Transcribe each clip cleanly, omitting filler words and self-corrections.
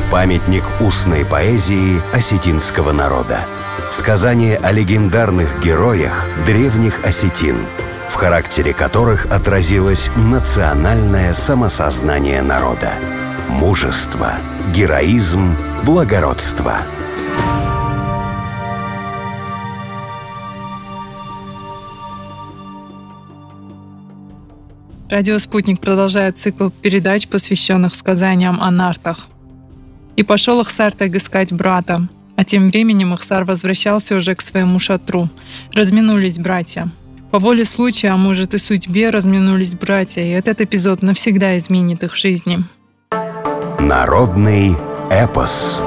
памятник устной поэзии осетинского народа. Сказание о легендарных героях древних осетин, в характере которых отразилось национальное самосознание народа. Мужество, героизм, благородство. Радио «Спутник» продолжает цикл передач, посвященных сказаниям о нартах. «И пошел Ахсартаг искать брата, а тем временем Ахсар возвращался уже к своему шатру. Разминулись братья. По воле случая, а может и судьбе, разминулись братья, и этот эпизод навсегда изменит их жизни». Народный эпос.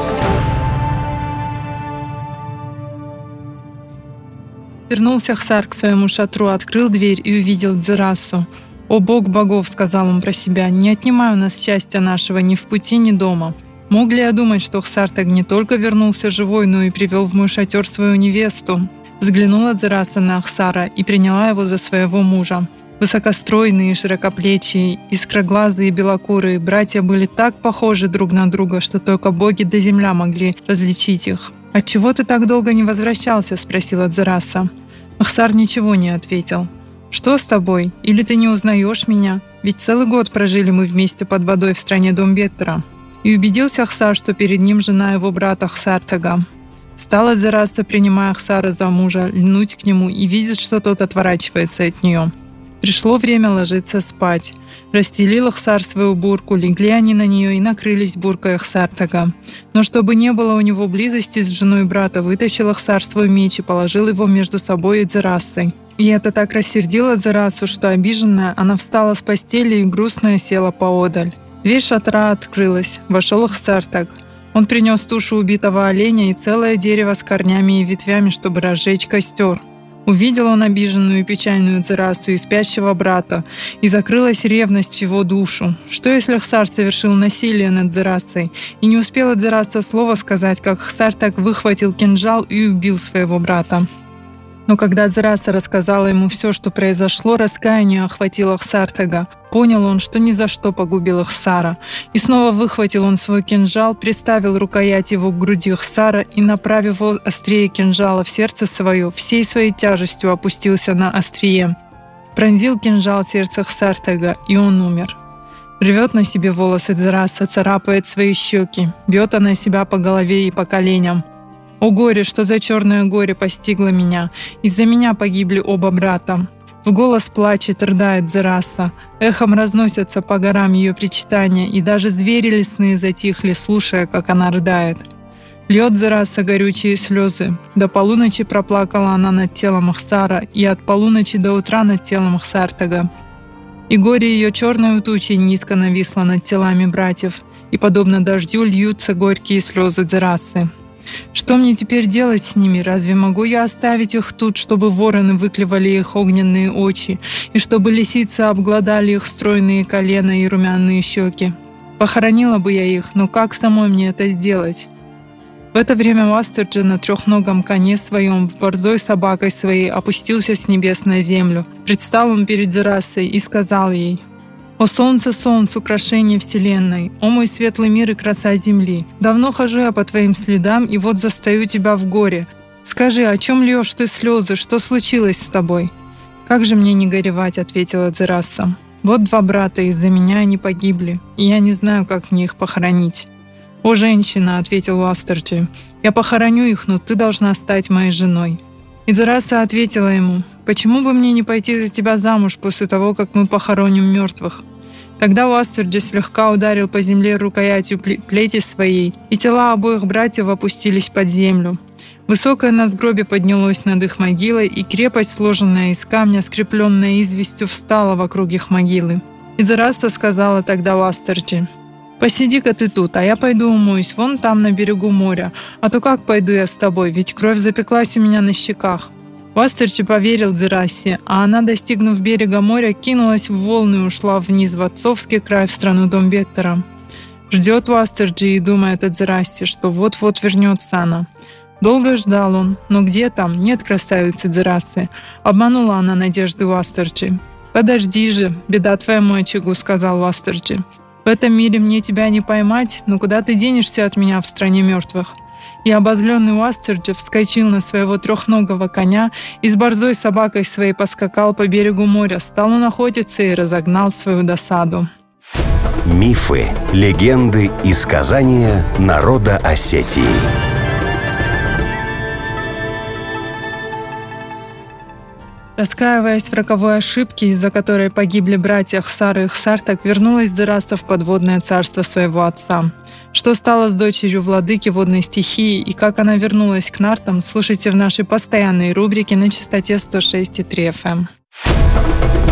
Вернулся Ахсар к своему шатру, открыл дверь и увидел Дзерасу. «О Бог богов», — сказал он про себя, — «не отнимай у нас счастья нашего ни в пути, ни дома. Мог ли я думать, что Ахсартаг не только вернулся живой, но и привел в мой шатер свою невесту?» Взглянула Дзераса на Ахсара и приняла его за своего мужа. Высокостройные, широкоплечие, искроглазые и белокурые братья были так похожи друг на друга, что только боги да земля могли различить их. «Отчего ты так долго не возвращался?» — спросила Дзераса. Ахсар ничего не ответил. «Что с тобой? Или ты не узнаешь меня? Ведь целый год прожили мы вместе под водой в стране Домбеттера». И убедился Ахсар, что перед ним жена его брата Ахсартага. Стала Дзераса, принимая Ахсара за мужа, льнуть к нему и видит, что тот отворачивается от нее. Пришло время ложиться спать. Расстелил Ахсар свою бурку, легли они на нее и накрылись буркой Ахсартага. Но чтобы не было у него близости с женой брата, вытащил Ахсар свой меч и положил его между собой и Дзерасой. И это так рассердило Дзерасу, что обиженная, она встала с постели и грустная села поодаль. Дверь шатра открылась. Вошел Ахсартаг. Он принес тушу убитого оленя и целое дерево с корнями и ветвями, чтобы разжечь костер. Увидел он обиженную и печальную Дзерасу и спящего брата, и закрылась ревность в его душу. Что если Ахсар совершил насилие над Дзерасой? И не успела Дзераса слова сказать, как Ахсартаг выхватил кинжал и убил своего брата. Но когда Дзераса рассказала ему все, что произошло, раскаяние охватило Ахсартага. Понял он, что ни за что погубил Ахсара. И снова выхватил он свой кинжал, приставил рукоять его к груди Ахсара и, направив острие кинжала в сердце свое, всей своей тяжестью опустился на острие. Пронзил кинжал сердце Ахсартага, и он умер. Рвет на себе волосы Дзераса, царапает свои щеки, бьет она себя по голове и по коленям. «О горе, что за черное горе постигло меня! Из-за меня погибли оба брата!» В голос плачет, рыдает Дзераса. Эхом разносятся по горам ее причитания, и даже звери лесные затихли, слушая, как она рыдает. Льет Дзераса горючие слезы. До полуночи проплакала она над телом Ахсара, и от полуночи до утра над телом Ахсартага. И горе ее черной тучей низко нависло над телами братьев, и, подобно дождю, льются горькие слезы Дзерасы. «Что мне теперь делать с ними? Разве могу я оставить их тут, чтобы вороны выклевали их огненные очи, и чтобы лисицы обглодали их стройные колена и румяные щеки? Похоронила бы я их, но как самой мне это сделать?» В это время Вастерджи на трехногом коне своем, в борзой собакой своей, опустился с небес на землю. Предстал он перед Дзерасой и сказал ей: «О солнце, солнце, украшение вселенной! О мой светлый мир и краса земли! Давно хожу я по твоим следам, и вот застаю тебя в горе. Скажи, о чем льешь ты слезы? Что случилось с тобой?» «Как же мне не горевать?» — ответила Дзераса. «Вот два брата, из-за меня они погибли, и я не знаю, как мне их похоронить». «О, женщина!» — ответил Уастерджи. «Я похороню их, но ты должна стать моей женой». И Дзераса ответила ему: «Почему бы мне не пойти за тебя замуж после того, как мы похороним мертвых?» Тогда Уастерджи слегка ударил по земле рукоятью плети своей, и тела обоих братьев опустились под землю. Высокое надгробие поднялось над их могилой, и крепость, сложенная из камня, скрепленная известью, встала вокруг их могилы. И Дзераса сказала тогда Уастерджи: «Посиди-ка ты тут, а я пойду умоюсь вон там на берегу моря, а то как пойду я с тобой, ведь кровь запеклась у меня на щеках». Уастерджи поверил Дзерасе, а она, достигнув берега моря, кинулась в волны и ушла вниз в отцовский край, в страну Домбеттера. Ждет Уастерджи и думает о Дзерасе, что вот-вот вернется она. Долго ждал он, но где там? Нет красавицы Дзерасы. Обманула она надежды Уастерджи. «Подожди же, беда твоему очагу», — сказал Уастерджи. В этом мире мне тебя не поймать, но куда ты денешься от меня в стране мертвых?» И обозленный Уастерджи вскочил на своего трехногого коня и с борзой собакой своей поскакал по берегу моря, стал он охотиться и разогнал свою досаду. Мифы, легенды и сказания народа Осетии. Раскаиваясь в роковой ошибке, из-за которой погибли братья Хсар и Хсартак, вернулась Дзараста в подводное царство своего отца. Что стало с дочерью владыки водной стихии и как она вернулась к нартам, слушайте в нашей постоянной рубрике на частоте 106,3 FM.